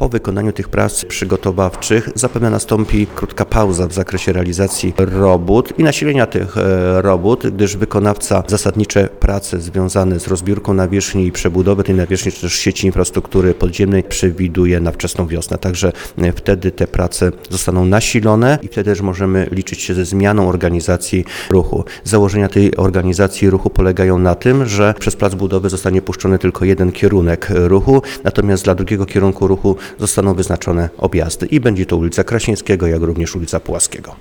Po wykonaniu tych prac przygotowawczych zapewne nastąpi krótka pauza w zakresie realizacji robót i nasilenia tych robót, gdyż wykonawca zasadnicze prace związane z rozbiórką nawierzchni i przebudowę tej nawierzchni, czy też sieci infrastruktury podziemnej przewiduje na wczesną wiosnę. Także wtedy te prace zostaną nasilone i wtedy też możemy liczyć się ze zmianą organizacji ruchu. Założenia tej organizacji ruchu polegają na tym, że przez plac budowy zostanie puszczony tylko jeden kierunek ruchu, natomiast dla drugiego kierunku ruchu zostaną wyznaczone objazdy i będzie to ulica Krasińskiego, jak również ulica Pułaskiego.